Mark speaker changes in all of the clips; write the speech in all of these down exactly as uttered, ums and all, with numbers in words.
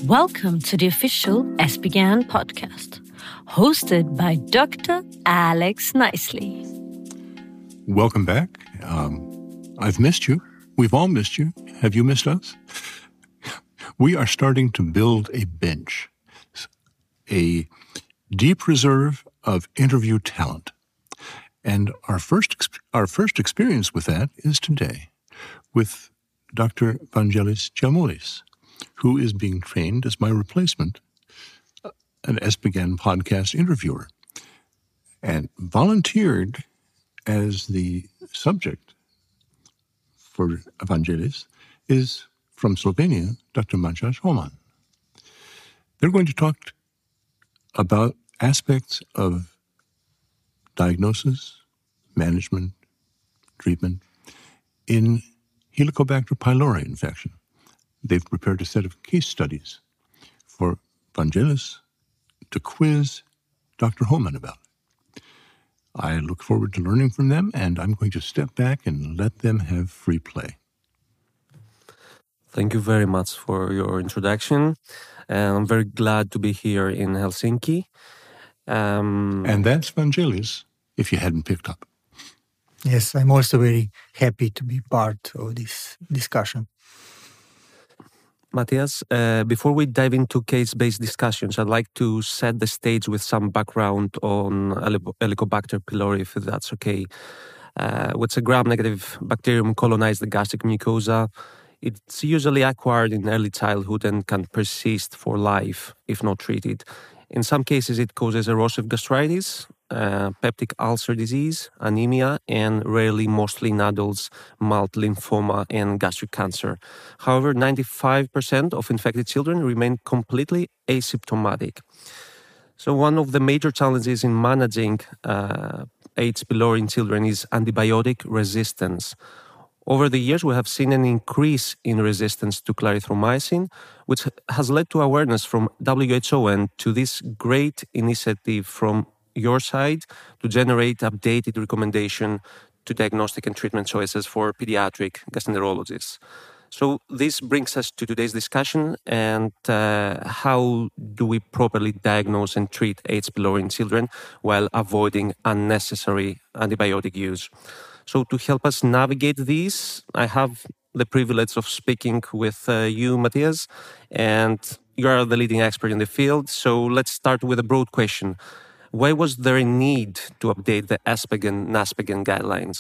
Speaker 1: Welcome to the official ESPGHAN podcast, hosted by Doctor Alex Nicely.
Speaker 2: Welcome back. Um, I've missed you. We've all missed you. Have you missed us? We are starting to build a bench, a deep reserve of interview talent. And our first our first experience with that is today with Doctor Vangelis Giamoulis, who is being trained as my replacement, an ESPGHAN podcast interviewer, and volunteered as the subject for Vangelis is from Slovenia, Doctor Matjaž Homan. They're going to talk about aspects of diagnosis, management, treatment in Helicobacter pylori infection. They've prepared a set of case studies for Vangelis to quiz Doctor Homan about. I look forward to learning from them, and I'm going to step back and let them have free play.
Speaker 3: Thank you very much for your introduction. And I'm very glad to be here in Helsinki. Um,
Speaker 2: and that's Vangelis, if you hadn't picked up.
Speaker 4: Yes, I'm also very happy to be part of this discussion.
Speaker 3: Matthias, uh, before we dive into case-based discussions, I'd like to set the stage with some background on Helicobacter pylori, if that's okay. Uh, which a gram-negative bacterium colonizes the gastric mucosa. It's usually acquired in early childhood and can persist for life if not treated. In some cases, it causes erosive gastritis, uh, peptic ulcer disease, anemia, and rarely, mostly in adults, mild lymphoma and gastric cancer. However, ninety-five percent of infected children remain completely asymptomatic. So one of the major challenges in managing uh, H. pylori in children is antibiotic resistance. Over the years, we have seen an increase in resistance to clarithromycin, which has led to awareness from W H O and to this great initiative from your side to generate updated recommendation to diagnostic and treatment choices for pediatric gastroenterologists. So this brings us to today's discussion and uh, how do we properly diagnose and treat H. pylori in children while avoiding unnecessary antibiotic use. So to help us navigate these, I have the privilege of speaking with uh, you, Matthias, and you are the leading expert in the field. So let's start with a broad question. Why was there a need to update the ESPGHAN, NASPGHAN guidelines?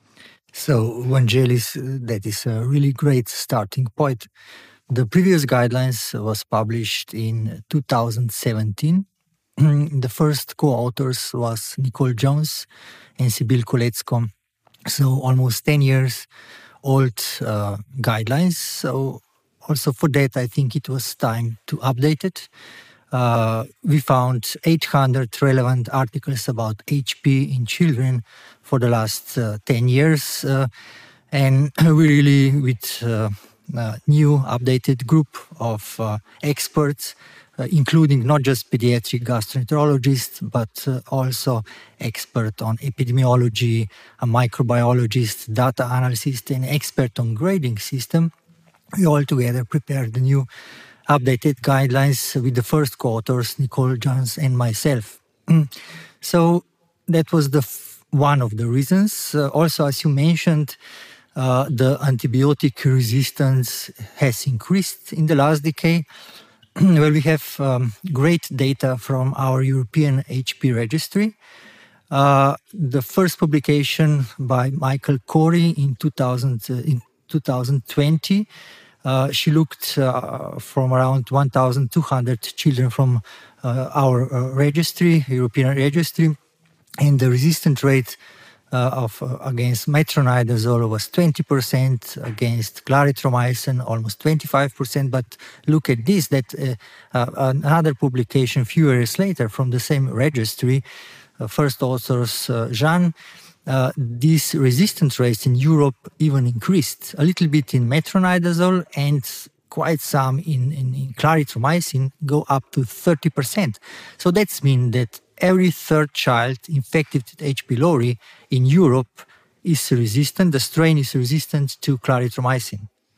Speaker 4: So, Vangelis, that is a really great starting point. The previous guidelines was published in two thousand seventeen. The first co-authors was Nicole Jones and Sibyl Kolecko. So almost ten years old uh, guidelines. So also for that, I think it was time to update it. Uh, we found eight hundred relevant articles about H P in children for the last uh, ten years. Uh, and we really, with uh, a new updated group of uh, experts, Uh, including not just pediatric gastroenterologists, but uh, also expert on epidemiology, a microbiologist, data analyst, and expert on grading system. We all together prepared the new updated guidelines with the first co-authors, Nicole Jones and myself. So that was the f- one of the reasons. Uh, also, as you mentioned, uh, the antibiotic resistance has increased in the last decade. Well, we have um, great data from our European H P registry. Uh, the first publication by Michael Corey in, two thousand, uh, in twenty twenty, uh, she looked uh, from around one thousand two hundred children from uh, our uh, registry, European registry, and the resistant rate Uh, of uh, against metronidazole was twenty percent, against clarithromycin almost twenty-five percent. But look at this, that uh, uh, another publication a few years later from the same registry, uh, first authors uh, Jean, uh, these resistance rates in Europe even increased a little bit in metronidazole and quite some in, in, in clarithromycin, go up to thirty percent. So that's mean that every third child infected with H. pylori in Europe is resistant, the strain is resistant to clarithromycin.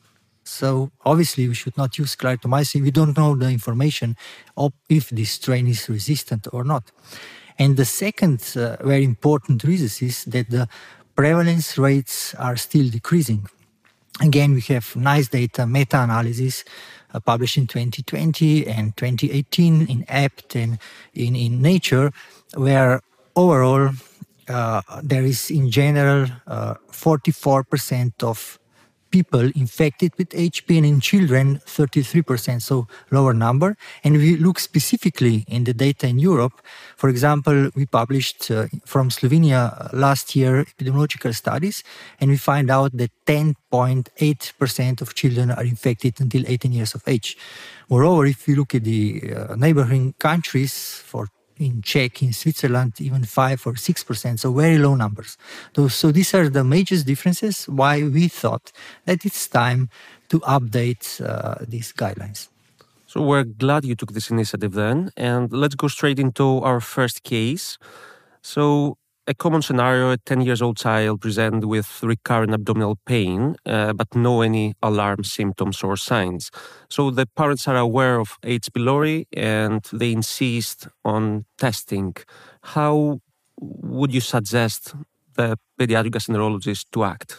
Speaker 4: So obviously we should not use clarithromycin. We don't know the information of if this strain is resistant or not. And the second uh, very important reason is that the prevalence rates are still decreasing. Again, we have nice data, meta-analysis uh, published in twenty twenty and twenty eighteen in A P T and in, in Nature, where overall uh, there is in general uh, forty-four percent of people infected with H P, and in children thirty-three percent, so lower number. And we look specifically in the data in Europe. For example, we published uh, from Slovenia last year epidemiological studies, and we find out that ten point eight percent of children are infected until eighteen years of age. Moreover, if you look at the uh, neighboring countries, for in Czech, in Switzerland, even five or six percent, so very low numbers. So, so these are the major differences why we thought that it's time to update uh, these guidelines.
Speaker 3: So we're glad you took this initiative then, and let's go straight into our first case. So a common scenario, a ten years old child present with recurrent abdominal pain, uh, but no any alarm symptoms or signs. So the parents are aware of H. pylori and they insist on testing. How would you suggest the pediatric gastroenterologist to act?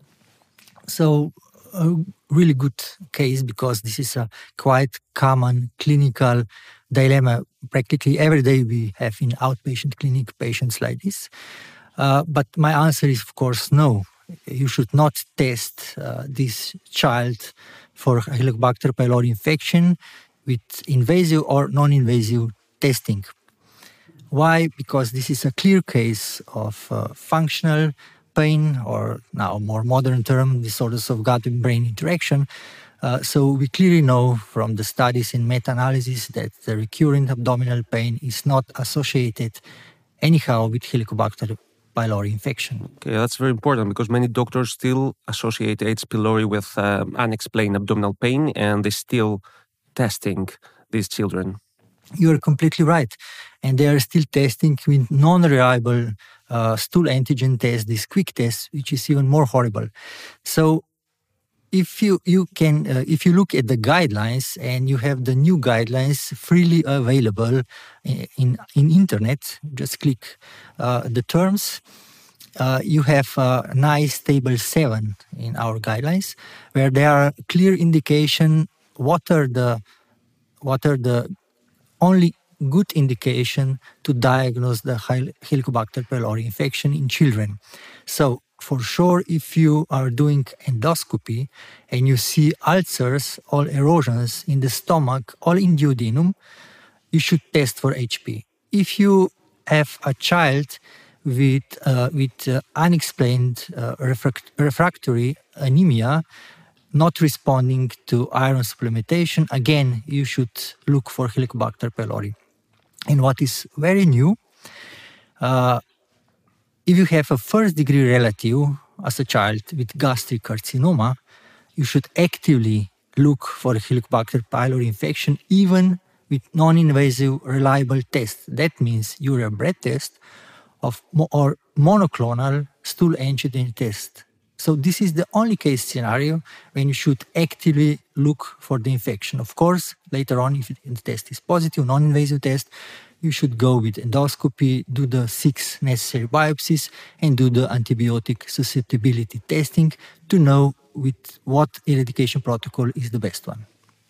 Speaker 4: So a really good case, because this is a quite common clinical dilemma. Practically every day we have in outpatient clinic patients like this. Uh, but my answer is, of course, no. You should not test uh, this child for Helicobacter pylori infection with invasive or non-invasive testing. Why? Because this is a clear case of uh, functional pain, or now more modern term, disorders of gut-brain interaction. Uh, so we clearly know from the studies in meta-analysis that the recurrent abdominal pain is not associated anyhow with Helicobacter pylori infection.
Speaker 3: Okay, that's very important, because many doctors still associate H. pylori with um, unexplained abdominal pain, and they're still testing these children.
Speaker 4: You're completely right. And they are still testing with non-reliable uh, stool antigen tests, this quick test, which is even more horrible. So if you, you can, uh, if you look at the guidelines, and you have the new guidelines freely available in, in, in internet, just click uh, the terms, uh, you have a nice table seven in our guidelines, where there are clear indication what are the, what are the only good indication to diagnose the Helicobacter pylori infection in children. So for sure, if you are doing endoscopy and you see ulcers or erosions in the stomach or in duodenum, you should test for H P. If you have a child with, uh, with uh, unexplained uh, refract- refractory anemia, not responding to iron supplementation, again, you should look for Helicobacter pylori. And what is very new, uh, if you have a first-degree relative as a child with gastric carcinoma, you should actively look for Helicobacter pylori infection, even with non-invasive reliable tests. That means urea breath test of mo- or monoclonal stool antigen test. So this is the only case scenario when you should actively look for the infection. Of course, later on, if the test is positive, non-invasive test, you should go with endoscopy, do the six necessary biopsies, and do the antibiotic susceptibility testing to know with what eradication protocol is the best one.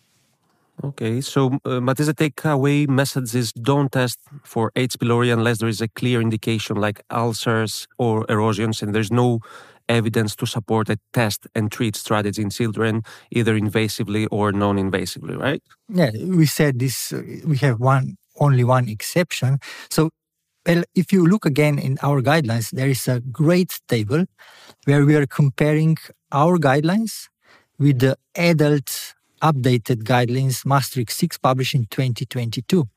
Speaker 3: Okay, so uh, Matthias, the takeaway message is don't test for H. pylori unless there is a clear indication like ulcers or erosions, and there's no evidence to support a test and treat strategy in children, either invasively or non-invasively, right?
Speaker 4: Yeah, we said this, uh, we have one only one exception. So well, if you look again in our guidelines, there is a great table where we are comparing our guidelines with the adult updated guidelines, Maastricht six, published in twenty twenty-two.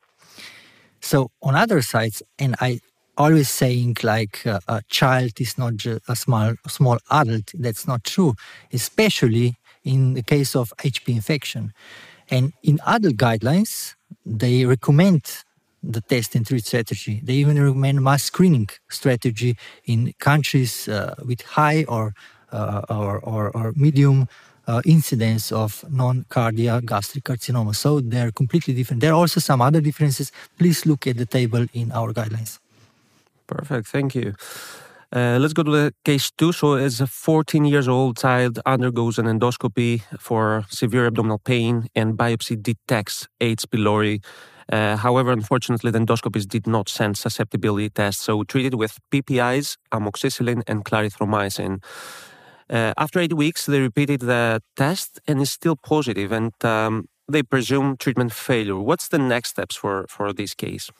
Speaker 4: So on other sides, and I always saying like uh, a child is not just a small, small adult, that's not true, especially in the case of H P infection. And in adult guidelines, they recommend the test and treat strategy. They even recommend mass screening strategy in countries uh, with high or, uh, or, or, or medium uh, incidence of non-cardiac gastric carcinoma. So they're completely different. There are also some other differences. Please look at the table in our guidelines.
Speaker 3: Perfect, thank you. Uh, let's go to the case two. So as a fourteen years old child undergoes an endoscopy for severe abdominal pain and biopsy detects H. pylori. Uh, however, unfortunately, the endoscopies did not send susceptibility tests, so we treated with P P Is, amoxicillin, and clarithromycin. Uh, after eight weeks, they repeated the test and is still positive, and um, they presume treatment failure. What's the next steps for, for this case?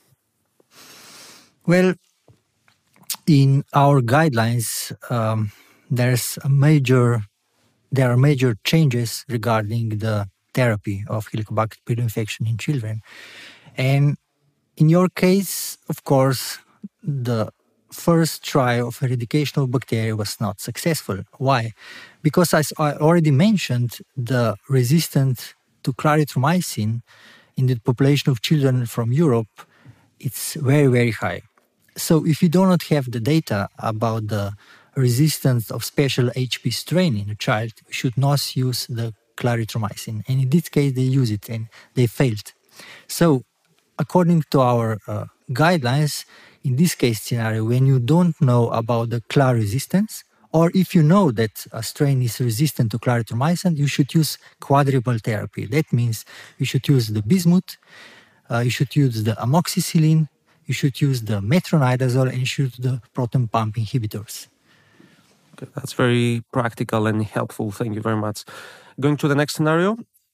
Speaker 4: Well, in our guidelines, um, there's a major, there are major changes regarding the therapy of Helicobacter pylori infection in children. And in your case, of course, the first trial of eradication of bacteria was not successful. Why? Because as I already mentioned, the resistance to clarithromycin in the population of children from Europe, it's very, very high. So if you do not have the data about the resistance of special H P strain in a child, you should not use the clarithromycin. And in this case, they use it and they failed. So according to our uh, guidelines, in this case scenario, when you don't know about the CLAR resistance, or if you know that a strain is resistant to clarithromycin, you should use quadruple therapy. That means you should use the bismuth, uh, you should use the amoxicillin, you should use the metronidazole, and you should use the proton pump inhibitors.
Speaker 3: Okay, that's very practical and helpful. Thank you very much. Going to the next scenario,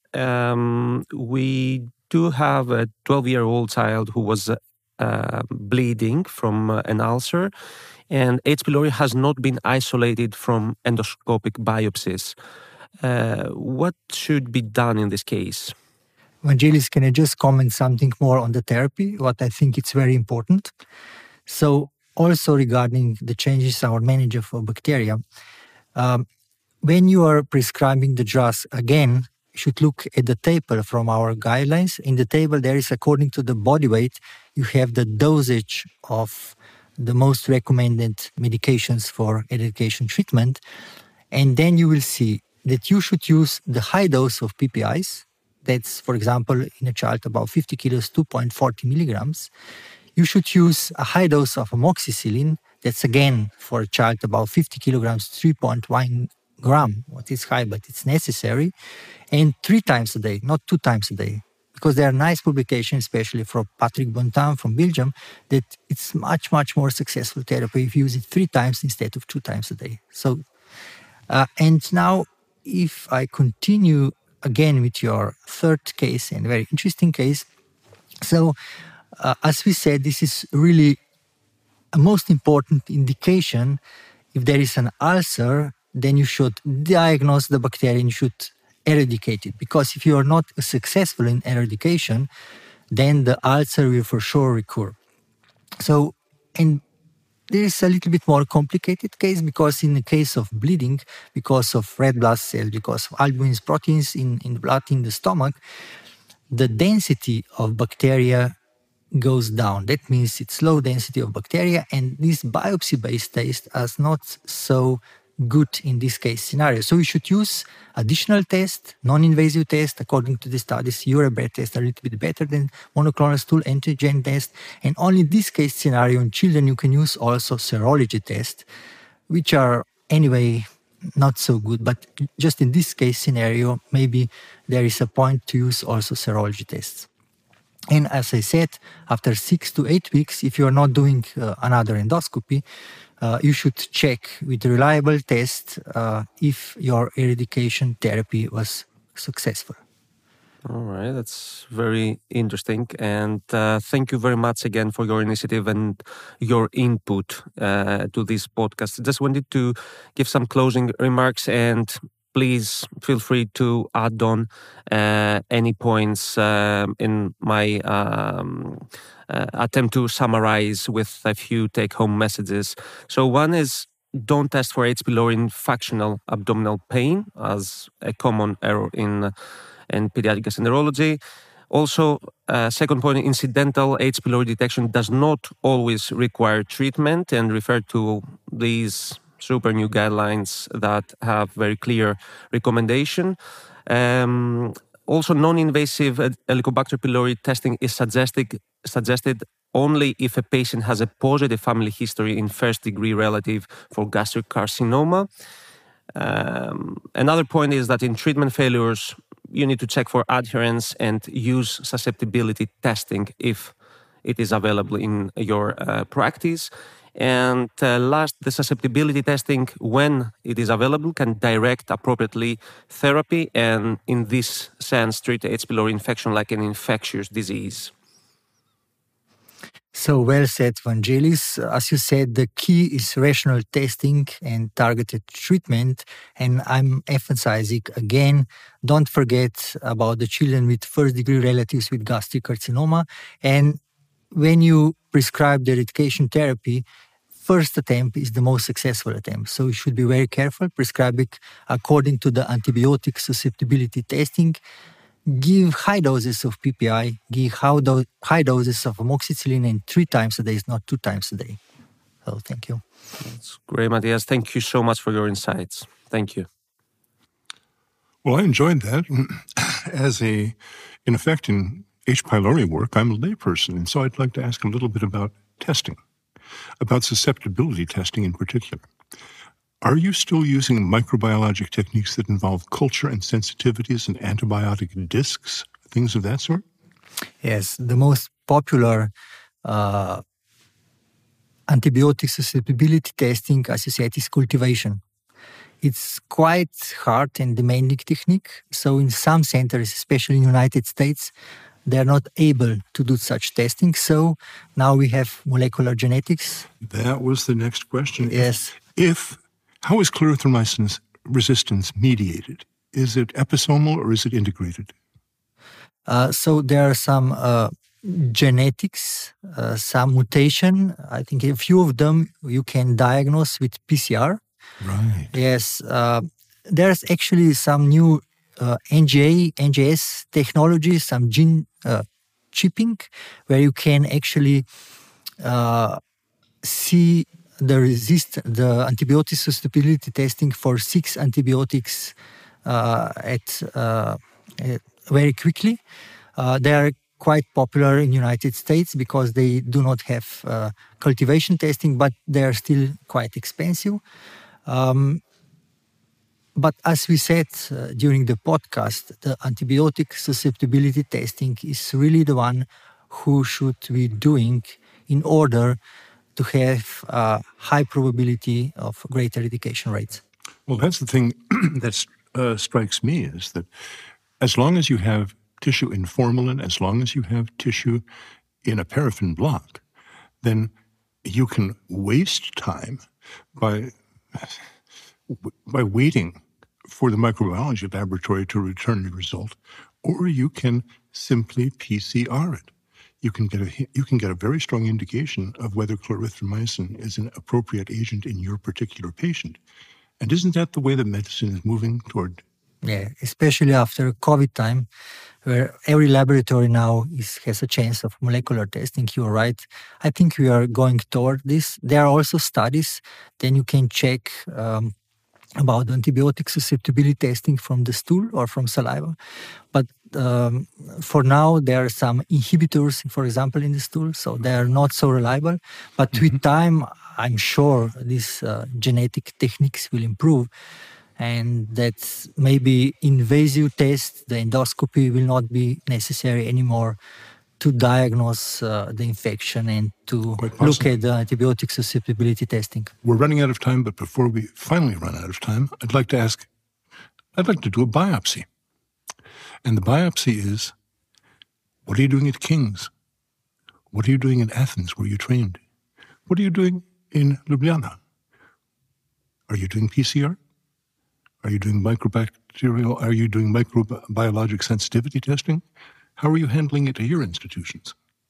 Speaker 3: um, we do have a twelve-year-old child who was uh, bleeding from uh, an ulcer, and H. pylori has not been isolated from endoscopic biopsies. Uh, what should be done in this case?
Speaker 4: Vangelis, can I just comment something more on the therapy? What I think it's very important. So also regarding the changes in our manager for bacteria, um, when you are prescribing the drugs, again, you should look at the table from our guidelines. In the table, there is, according to the body weight, you have the dosage of the most recommended medications for eradication treatment. And then you will see that you should use the high dose of P P Is. That's, for example, in a child about fifty kilos, two point four zero milligrams. You should use a high dose of amoxicillin. That's, again, for a child about fifty kilograms, three point one gram. What is high, but it's necessary. And three times a day, not two times a day. Because there are nice publications, especially from Patrick Bontin from Belgium, that it's much, much more successful therapy if you use it three times instead of two times a day. So, uh, and now, if I continue again with your third case, and very interesting case. So, uh, as we said, this is really a most important indication. If there is an ulcer, then you should diagnose the bacteria and you should eradicate it. Because if you are not successful in eradication, then the ulcer will for sure recur. So, and there is a little bit more complicated case because in the case of bleeding, because of red blood cells, because of albumin proteins in, in the blood, in the stomach, the density of bacteria goes down. That means it's low density of bacteria, and this biopsy-based test is not so good in this case scenario. So we should use additional tests, non-invasive tests. According to the studies, Uribert tests are a little bit better than monoclonal stool antigen test. And only in this case scenario in children, you can use also serology tests, which are anyway not so good. But just in this case scenario, maybe there is a point to use also serology tests. And as I said, after six to eight weeks, if you are not doing uh, another endoscopy, uh, you should check with reliable tests uh, if your eradication therapy was successful.
Speaker 3: All right, that's very interesting. And uh, thank you very much again for your initiative and your input uh, to this podcast. Just wanted to give some closing remarks, and please feel free to add on uh, any points uh, in my um, uh, attempt to summarize with a few take-home messages. So one is, don't test for H. pylori in factional abdominal pain, as a common error in, in pediatric gastroenterology. Also, uh, second point, incidental H. pylori detection does not always require treatment, and refer to these super new guidelines that have very clear recommendation. Um, also, non-invasive Helicobacter pylori testing is suggested suggested only if a patient has a positive family history in first-degree relative for gastric carcinoma. Um, another point is that in treatment failures, you need to check for adherence and use susceptibility testing if it is available in your uh, practice. And uh, last, the susceptibility testing, when it is available, can direct appropriately therapy and, in this sense, treat H. pylori infection like an infectious disease.
Speaker 4: So well said, Vangelis. As you said, the key is rational testing and targeted treatment. And I'm emphasizing again, don't forget about the children with first-degree relatives with gastric carcinoma. And when you prescribe the eradication therapy, first attempt is the most successful attempt. So you should be very careful, prescribing according to the antibiotic susceptibility testing. Give high doses of P P I, give high, do- high doses of amoxicillin, and three times a day, not two times a day. So thank you.
Speaker 3: That's great, Matthias. Thank you so much for your insights. Thank you.
Speaker 2: Well, I enjoyed that. As a, in effect, in H. pylori work, I'm a layperson, and so I'd like to ask a little bit about testing, about susceptibility testing in particular. Are you still using microbiologic techniques that involve culture and sensitivities and antibiotic discs, things of that sort?
Speaker 4: Yes, the most popular uh, antibiotic susceptibility testing, as you said, is cultivation. It's quite hard and demanding technique. So in some centers, especially in the United States, they're not able to do such testing. So now we have molecular genetics.
Speaker 2: That was the next question.
Speaker 4: Yes.
Speaker 2: If How is clarithromycin resistance mediated? Is it episomal or is it integrated?
Speaker 4: Uh, so there are some uh, genetics, uh, some mutation. I think a few of them you can diagnose with P C R.
Speaker 2: Right.
Speaker 4: Yes. Uh, there's actually some new uh, N G A, N G S technology, some gene uh, chipping, where you can actually uh, see the resist the antibiotic susceptibility testing for six antibiotics uh, at, uh, at very quickly. Uh, they are quite popular in the United States because they do not have uh, cultivation testing, but they are still quite expensive. Um, but as we said uh, during the podcast, the antibiotic susceptibility testing is really the one who should be doing in order to have a high probability of great eradication rates.
Speaker 2: Well, that's the thing that uh, strikes me is that as long as you have tissue in formalin, as long as you have tissue in a paraffin block, then you can waste time by, by waiting for the microbiology laboratory to return the result, or you can simply P C R it. You can get a you can get a very strong indication of whether clarithromycin is an appropriate agent in your particular patient. And isn't that the way that medicine is moving toward?
Speaker 4: Yeah, especially after COVID time, where every laboratory now is, has a chance of molecular testing. You're right. I think we are going toward this. There are also studies. Then you can check um, about antibiotic susceptibility testing from the stool or from saliva. But um, for now, there are some inhibitors, for example, in the stool, so they are not so reliable. But mm-hmm. with time, I'm sure these uh, genetic techniques will improve, and that maybe invasive tests, the endoscopy, will not be necessary anymore to diagnose uh, the infection and to look at the antibiotic susceptibility testing.
Speaker 2: We're running out of time, but before we finally run out of time, I'd like to ask, I'd like to do a biopsy. And the biopsy is, what are you doing at King's? What are you doing in Athens, where you trained? What are you doing in Ljubljana? Are you doing P C R? Are you doing microbacterial, are you doing microbiologic sensitivity testing? How are you handling it at your institutions?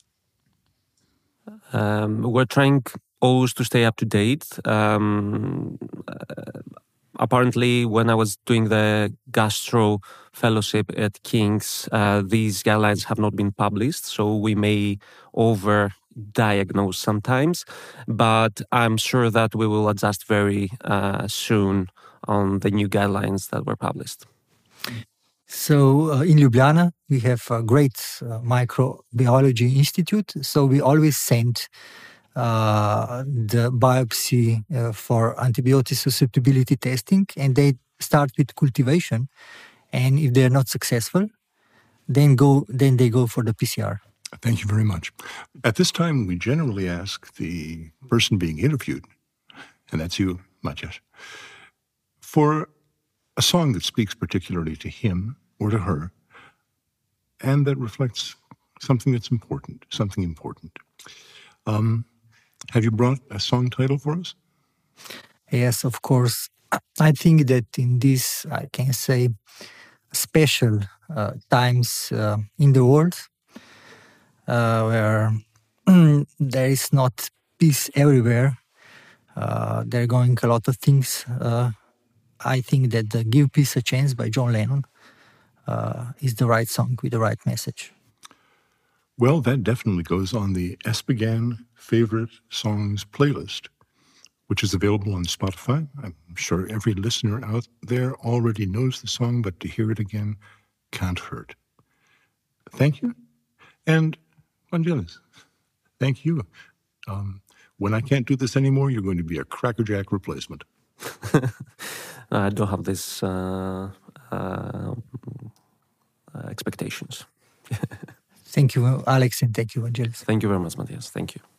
Speaker 3: Um, we're trying always to stay up to date. Um, uh, apparently, when I was doing the gastro fellowship at King's, uh, these guidelines have not been published, so we may over diagnose sometimes, but I'm sure that we will adjust very uh, soon on the new guidelines that were published.
Speaker 4: So uh, in Ljubljana, we have a great uh, microbiology institute. So we always send uh, the biopsy uh, for antibiotic susceptibility testing, and they start with cultivation. And if they're not successful, then go then they go for the P C R.
Speaker 2: Thank you very much. At this time, we generally ask the person being interviewed, and that's you, Matthias, for a song that speaks particularly to him or to her, and that reflects something that's important, something important. Um, have you brought a song title for us?
Speaker 4: Yes, of course. I think that in this, I can say, special uh, times uh, in the world, uh, where there is not peace everywhere, uh, there are going a lot of things. Uh, I think that the Give Peace a Chance by John Lennon uh, is the right song with the right message.
Speaker 2: Well, that definitely goes on the Espigan Favorite Songs playlist, which is available on Spotify. I'm sure every listener out there already knows the song, but to hear it again can't hurt. Thank you. And Vangelis, thank you. Um, when I can't do this anymore, you're going to be a crackerjack replacement.
Speaker 3: I don't have these uh, uh, expectations.
Speaker 4: Thank you, Alex, and thank you, Vangelis.
Speaker 3: Thank you very much, Matthias. Thank you.